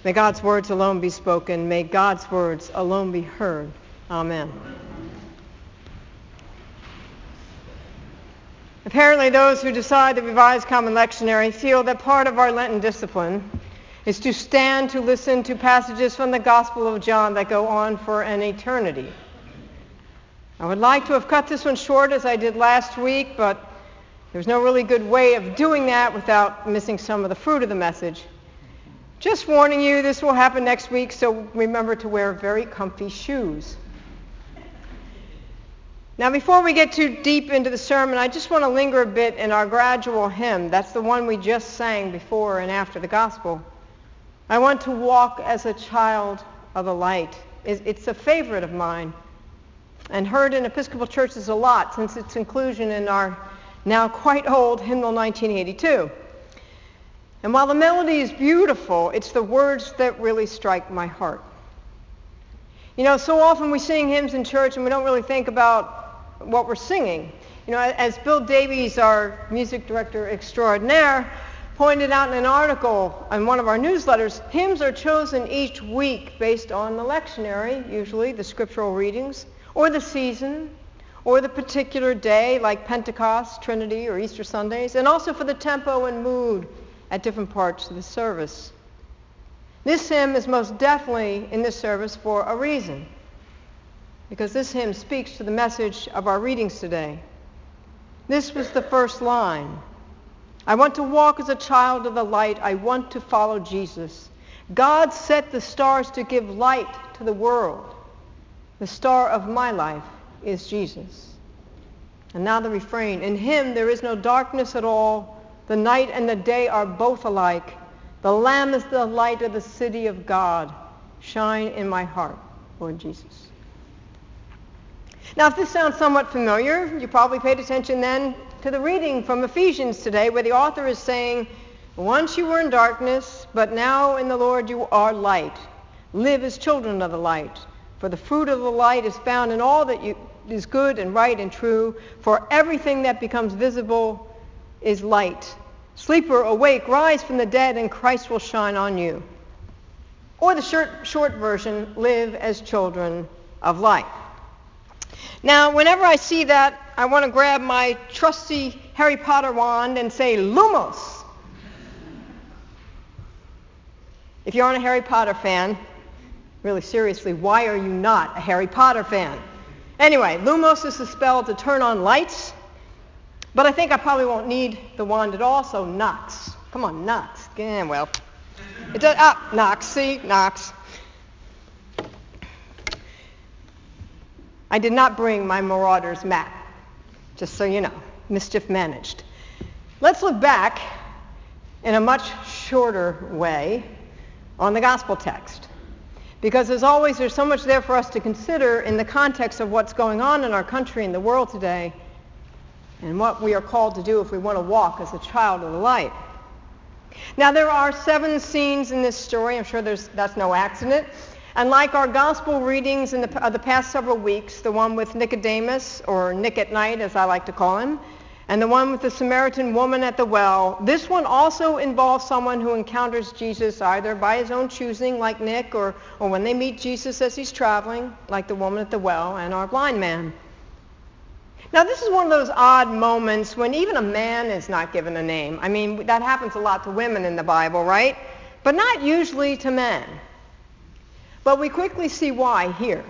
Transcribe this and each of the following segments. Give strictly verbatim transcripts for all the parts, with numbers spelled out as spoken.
May God's words alone be spoken. May God's words alone be heard. Amen. Apparently, those who decide the Revised Common Lectionary feel that part of our Lenten discipline is to stand to listen to passages from the Gospel of John that go on for an eternity. I would like to have cut this one short as I did last week, but there's no really good way of doing that without missing some of the fruit of the message. Just warning you, this will happen next week, so remember to wear very comfy shoes. Now, before we get too deep into the sermon, I just want to linger a bit in our gradual hymn. That's the one we just sang before and after the gospel. I want to walk as a child of the light. It's a favorite of mine and heard in Episcopal churches a lot since its inclusion in our now quite old hymnal nineteen eighty-two. And while the melody is beautiful, it's the words that really strike my heart. You know, so often we sing hymns in church and we don't really think about what we're singing. You know, as Bill Davies, our music director extraordinaire, pointed out in an article in one of our newsletters, hymns are chosen each week based on the lectionary, usually the scriptural readings, or the season, or the particular day, like Pentecost, Trinity, or Easter Sundays, and also for the tempo and mood at different parts of the service. This hymn is most definitely in this service for a reason, because this hymn speaks to the message of our readings today. This was the first line. I want to walk as a child of the light. I want to follow Jesus. God set the stars to give light to the world. The star of my life is Jesus. And now the refrain. In him there is no darkness at all. The night and the day are both alike. The Lamb is the light of the city of God. Shine in my heart, Lord Jesus. Now, if this sounds somewhat familiar, you probably paid attention then to the reading from Ephesians today, where the author is saying, once you were in darkness, but now in the Lord you are light. Live as children of the light. For the fruit of the light is found in all that you, is good and right and true. For everything that becomes visible is light. Sleeper, awake, rise from the dead, and Christ will shine on you. Or the short, short version, live as children of light. Now, whenever I see that, I want to grab my trusty Harry Potter wand and say, Lumos! If you aren't a Harry Potter fan, really seriously, why are you not a Harry Potter fan? Anyway, Lumos is the spell to turn on lights, but I think I probably won't need the wand at all, so Nox. Come on, Nox. Yeah, well, it does, ah, Nox, see, Nox. I did not bring my Marauders map, just so you know. Mischief managed. Let's look back in a much shorter way on the gospel text. Because as always, there's so much there for us to consider in the context of what's going on in our country and the world today, and what we are called to do if we want to walk as a child of the light. Now, there are seven scenes in this story. I'm sure there's, that's no accident. And like our gospel readings in the, uh, the past several weeks, the one with Nicodemus, or Nick at night as I like to call him, and the one with the Samaritan woman at the well, this one also involves someone who encounters Jesus either by his own choosing, like Nick, or, or when they meet Jesus as he's traveling, like the woman at the well and our blind man. Now, this is one of those odd moments when even a man is not given a name. I mean, that happens a lot to women in the Bible, right? But not usually to men. But we quickly see why here.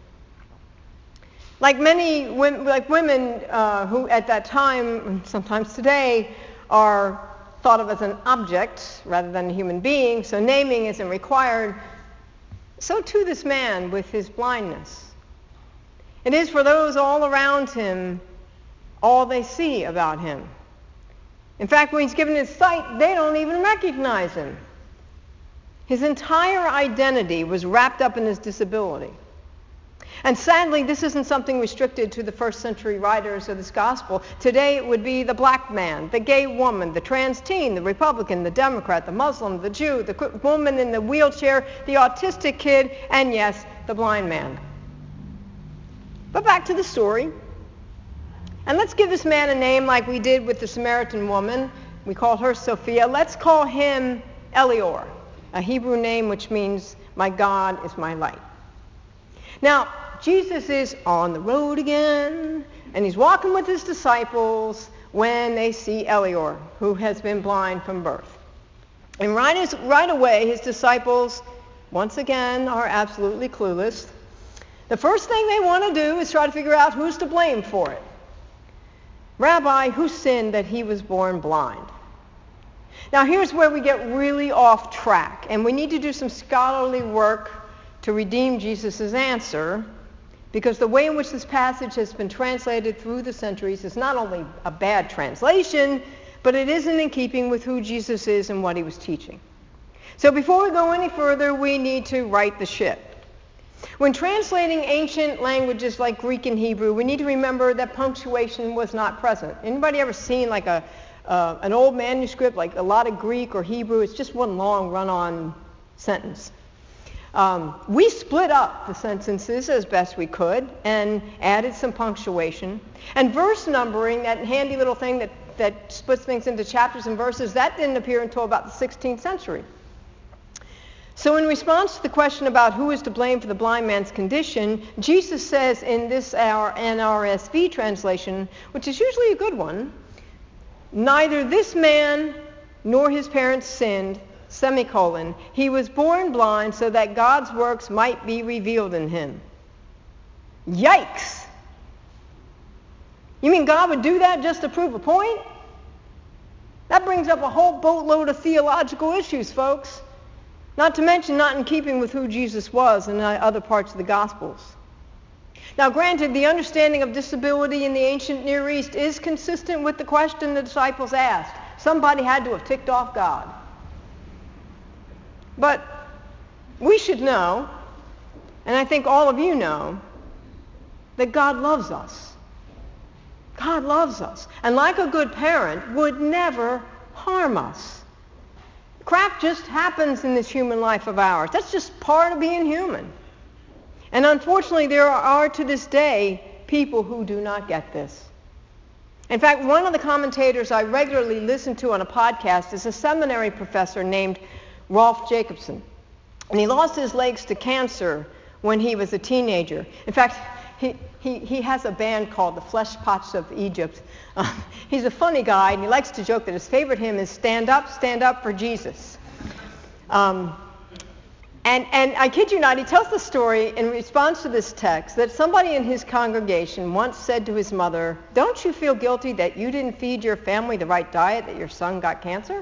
Like many women, like women uh, who at that time, and sometimes today, are thought of as an object rather than a human being, so naming isn't required, so too this man with his blindness. It is for those all around him all they see about him. In fact, when he's given his sight, they don't even recognize him. His entire identity was wrapped up in his disability. And sadly, this isn't something restricted to the first century writers of this gospel. Today it would be the black man, the gay woman, the trans teen, the Republican, the Democrat, the Muslim, the Jew, the woman in the wheelchair, the autistic kid, and yes, the blind man. But back to the story. And let's give this man a name like we did with the Samaritan woman. We called her Sophia. Let's call him Elior. a Hebrew name which means my God is my light. Now, Jesus is on the road again, and he's walking with his disciples when they see Elior, who has been blind from birth. And right, as, right away, his disciples, once again, are absolutely clueless. The first thing they want to do is try to figure out who's to blame for it. Rabbi, who sinned that he was born blind? Now here's where we get really off track, and we need to do some scholarly work to redeem Jesus' answer, because the way in which this passage has been translated through the centuries is not only a bad translation, but it isn't in keeping with who Jesus is and what he was teaching. So before we go any further, we need to right the ship. When translating ancient languages like Greek and Hebrew, we need to remember that punctuation was not present. Anybody ever seen like a uh, an old manuscript, like a lot of Greek or Hebrew? It's just one long run-on sentence. Um, we split up the sentences as best we could and added some punctuation. And verse numbering, that handy little thing that, that splits things into chapters and verses, that didn't appear until about the sixteenth century. So in response to the question about who is to blame for the blind man's condition, Jesus says in this our N R S V translation, which is usually a good one, neither this man nor his parents sinned, semicolon, he was born blind so that God's works might be revealed in him. Yikes! You mean God would do that just to prove a point? That brings up a whole boatload of theological issues, folks. Not to mention not in keeping with who Jesus was in other parts of the Gospels. Now granted, the understanding of disability in the ancient Near East is consistent with the question the disciples asked. Somebody had to have ticked off God. But we should know, and I think all of you know, that God loves us. God loves us. And like a good parent, would never harm us. Crap just happens in this human life of ours. That's just part of being human. And unfortunately, there are to this day people who do not get this. In fact, one of the commentators I regularly listen to on a podcast is a seminary professor named Rolf Jacobson. And he lost his legs to cancer when he was a teenager. In fact, he, he, he has a band called the Flesh Pots of Egypt. Uh, he's a funny guy, and he likes to joke that his favorite hymn is Stand Up, Stand Up for Jesus. Um, and, and I kid you not, he tells the story in response to this text that somebody in his congregation once said to his mother, "Don't you feel guilty that you didn't feed your family the right diet that your son got cancer?"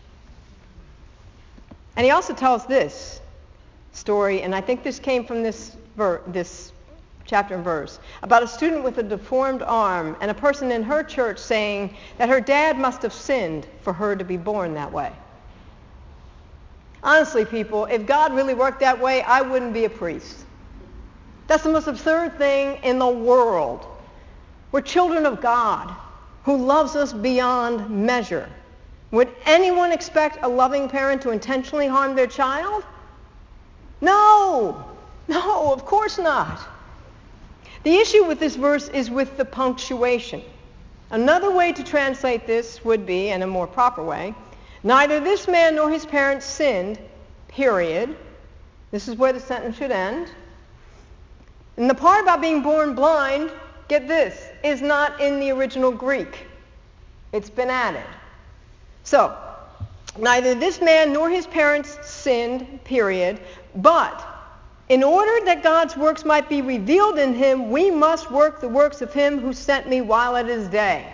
And he also tells this story, and I think this came from this ver- this chapter and verse, about a student with a deformed arm and a person in her church saying that her dad must have sinned for her to be born that way. Honestly, people, if God really worked that way, I wouldn't be a priest. That's the most absurd thing in the world. We're children of God who loves us beyond measure. Would anyone expect a loving parent to intentionally harm their child? No! No, of course not. The issue with this verse is with the punctuation. Another way to translate this would be, in a more proper way, neither this man nor his parents sinned, period. This is where the sentence should end. And the part about being born blind, get this, is not in the original Greek. It's been added. So, neither this man nor his parents sinned, period, but in order that God's works might be revealed in him, we must work the works of him who sent me while it is day.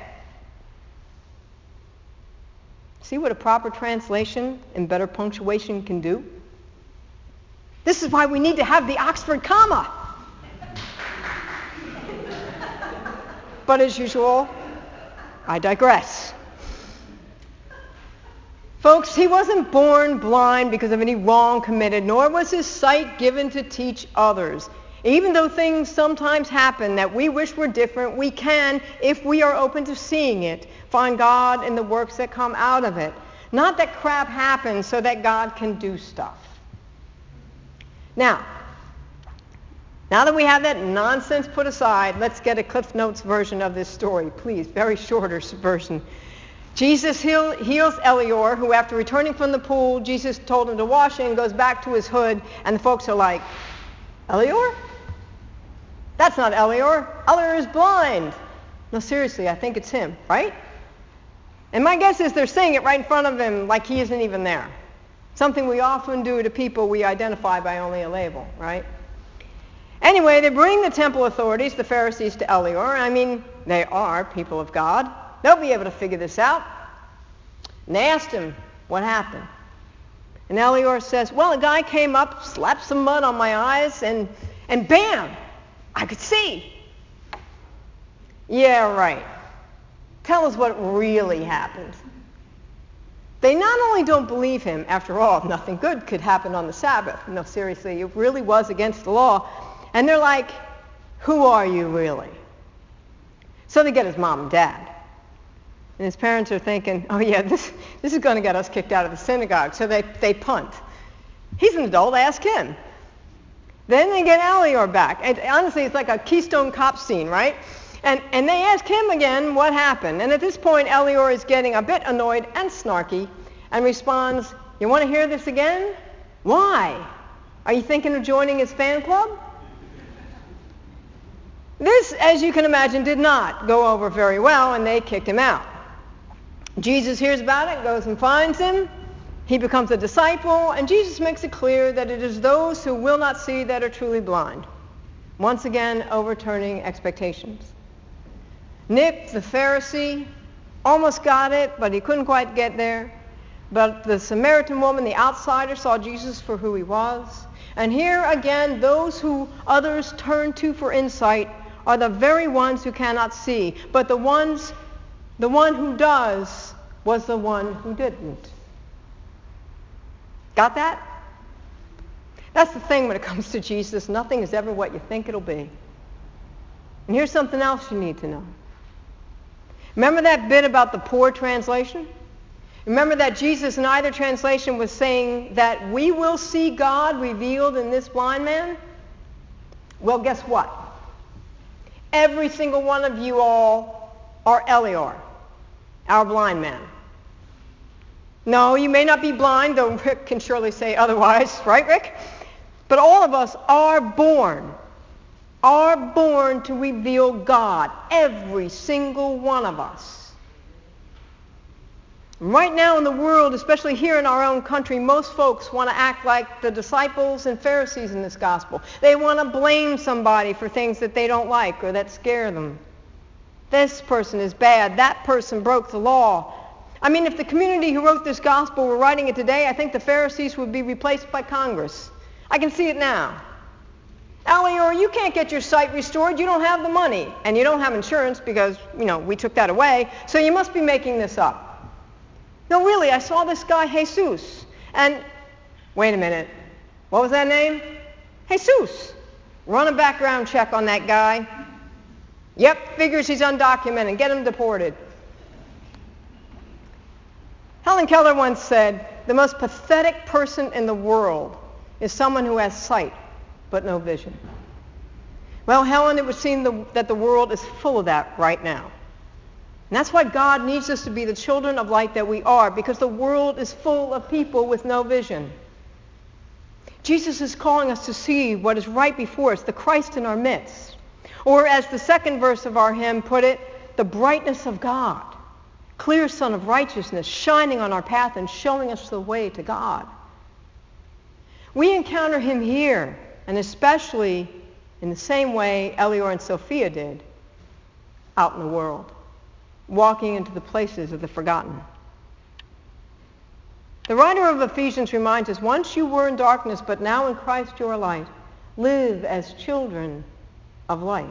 See what a proper translation and better punctuation can do? This is why we need to have the Oxford comma. But as usual, I digress. Folks, he wasn't born blind because of any wrong committed, nor was his sight given to teach others. Even though things sometimes happen that we wish were different, we can, if we are open to seeing it, find God in the works that come out of it. Not that crap happens so that God can do stuff. Now, now that we have that nonsense put aside, let's get a Cliff Notes version of this story, please. Very shorter version. Jesus heal, heals Elior, who after returning from the pool, Jesus told him to wash it and goes back to his hood, and the folks are like, Elior? That's not Elior. Elior is blind. No, seriously, I think it's him, right? And my guess is they're saying it right in front of him like he isn't even there. Something we often do to people we identify by only a label, right? Anyway, they bring the temple authorities, the Pharisees, to Elior. I mean, they are people of God. They'll be able to figure this out. And they asked him what happened. And Elior says, well, a guy came up, slapped some mud on my eyes, and, and bam, I could see. Yeah, right. Tell us what really happened. They not only don't believe him, after all, nothing good could happen on the Sabbath. No, seriously, it really was against the law. And they're like, who are you really? So they get his mom and dad. And his parents are thinking, oh yeah, this, this is going to get us kicked out of the synagogue. So they, they punt. He's an adult, ask him. Then they get Elior back. And honestly, it's like a Keystone Cop scene, right? And, and they ask him again what happened. And at this point, Elior is getting a bit annoyed and snarky and responds, you want to hear this again? Why? Are you thinking of joining his fan club? This, as you can imagine, did not go over very well, and they kicked him out. Jesus hears about it, goes and finds him. He becomes a disciple, and Jesus makes it clear that it is those who will not see that are truly blind. Once again, overturning expectations. Nick, the Pharisee, almost got it, but he couldn't quite get there. But the Samaritan woman, the outsider, saw Jesus for who he was. And here again, those who others turn to for insight are the very ones who cannot see. But the ones, the one who does was the one who didn't. Got that? That's the thing when it comes to Jesus. Nothing is ever what you think it'll be. And here's something else you need to know. Remember that bit about the poor translation? Remember that Jesus in either translation was saying that we will see God revealed in this blind man? Well, guess what? Every single one of you all are Elior, our blind man. No, you may not be blind, though Rick can surely say otherwise, right, Rick? But all of us are born, are born to reveal God, every single one of us. Right now in the world, especially here in our own country, most folks want to act like the disciples and Pharisees in this gospel. They want to blame somebody for things that they don't like or that scare them. This person is bad. That person broke the law. I mean, if the community who wrote this gospel were writing it today, I think the Pharisees would be replaced by Congress. I can see it now. Elior, you can't get your sight restored. You don't have the money. And you don't have insurance because, you know, we took that away. So you must be making this up. No, really, I saw this guy, Jesus. And, wait a minute. What was that name? Jesus. Run a background check on that guy. Yep, figures he's undocumented. Get him deported. Helen Keller once said, the most pathetic person in the world is someone who has sight but no vision. Well, Helen, it would seem the, that the world is full of that right now. And that's why God needs us to be the children of light that we are, because the world is full of people with no vision. Jesus is calling us to see what is right before us, the Christ in our midst. Or as the second verse of our hymn put it, the brightness of God, clear sun of righteousness, shining on our path and showing us the way to God. We encounter him here, and especially in the same way Elior and Sophia did out in the world, walking into the places of the forgotten. The writer of Ephesians reminds us, once you were in darkness, but now in Christ you are light. Live as children of light.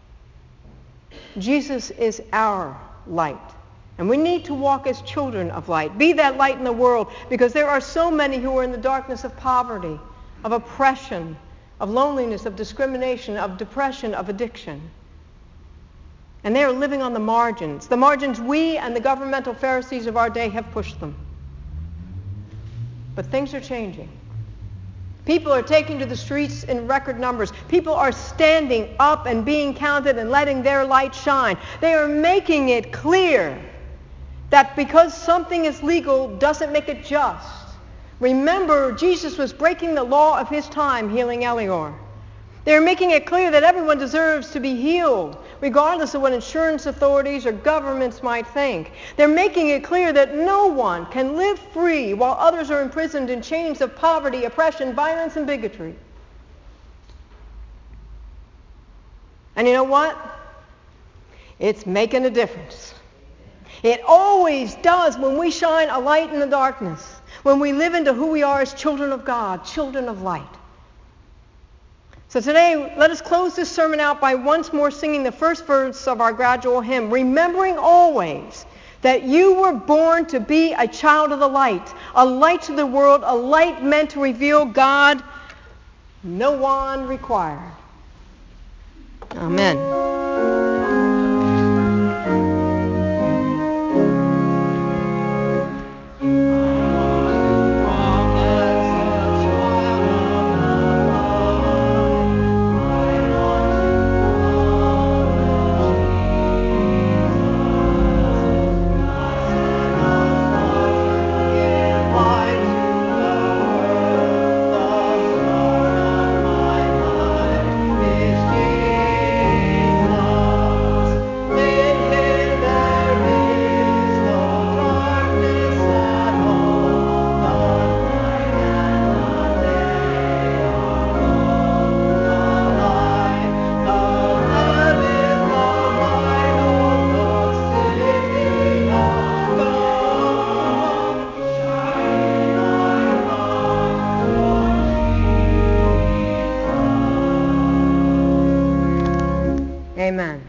Jesus is our light. And we need to walk as children of light. Be that light in the world, because there are so many who are in the darkness of poverty, of oppression, of loneliness, of discrimination, of depression, of addiction. And they are living on the margins, the margins we and the governmental Pharisees of our day have pushed them. But things are changing. People are taking to the streets in record numbers. People are standing up and being counted and letting their light shine. They are making it clear That because something is legal doesn't make it just. Remember, Jesus was breaking the law of his time, healing Elior. They're making it clear that everyone deserves to be healed, regardless of what insurance authorities or governments might think. They're making it clear that no one can live free while others are imprisoned in chains of poverty, oppression, violence, and bigotry. And you know what? It's making a difference. It always does when we shine a light in the darkness, when we live into who we are as children of God, children of light. So today, let us close this sermon out by once more singing the first verse of our gradual hymn, remembering always that you were born to be a child of the light, a light to the world, a light meant to reveal God, no one required. Amen. Amen.